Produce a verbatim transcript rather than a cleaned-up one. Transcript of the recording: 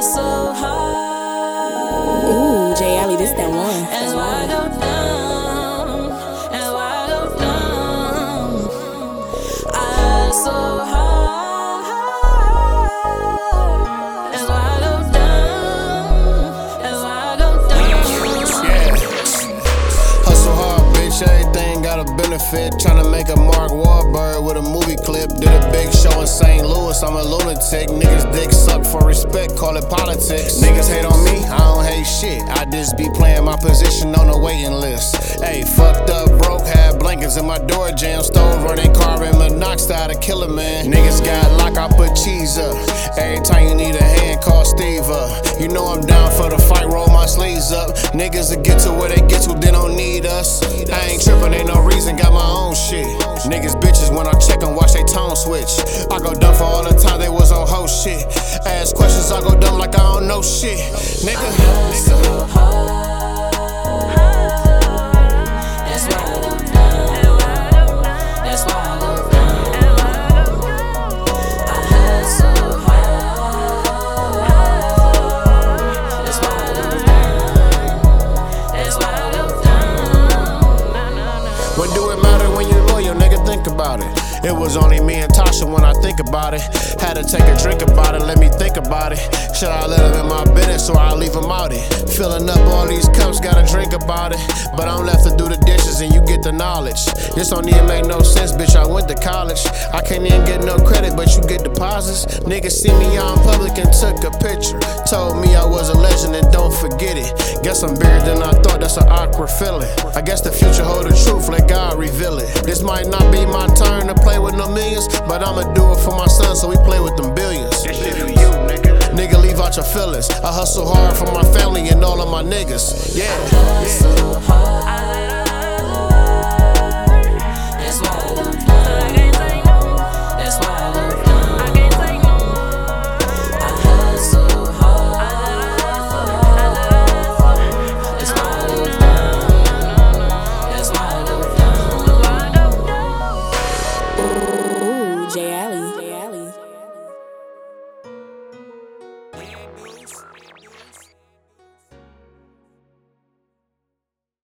hustle hard. Ooh, Jay Alley, this that one. That's why I go down. That's why I go down. I hustle hard. That's why I go down. That's why I go down. Yeah. Hustle hard, bitch. Everything got a benefit. Tryna make a Mark Wahlberg with a movie clip. Did a big show in Saint Louis. I'm a lunatic. Niggas dick suck for respect. Call it politics. Niggas hate on me. I don't hate shit. I just be playing my position on the waiting list. Hey, fucked up, broke, had blankets in my door jam. Stove running carbon monoxide to kill a man. Niggas got lock, I put cheese up. Every time you need a hand, call Steve up. You know I'm down for the fight, roll my sleeves up. Niggas that get to where they get to, they don't need us. I ain't trippin', ain't no reason, got my own shit. Niggas bitches when I check them, watch they tone switch. I go dumb for all the time they was on host shit. Ask questions, I go dumb like I don't know shit. Nigga, hustle hard. That's why I go down. That's why I go down. I hustle hard. That's why I go down. That's why I go down. what do it matter when you're loyal, nigga? Think about it. It was only me and Tasha when I think about it. Had to take a drink about it, let me think about it. Should I let him in my business or I leave him out it? Filling up all these cups, gotta drink about it. But I'm left to do the dishes and you get the knowledge. This don't even make no sense, bitch, I went to college. I can't even get no credit, but you get deposits. Niggas see me out in public and took a picture. Told me I was a legend and don't forget it. Guess I'm bigger than I thought, that's an awkward feeling. I guess the future hold the truth, let God reveal it. This might not be my turn to play with no millions, but I'ma do it for my son so we play with them billions. This shit for you, nigga. Nigga, leave out your feelings. I hustle hard for my family and all of my niggas. Yeah. Hustle hard.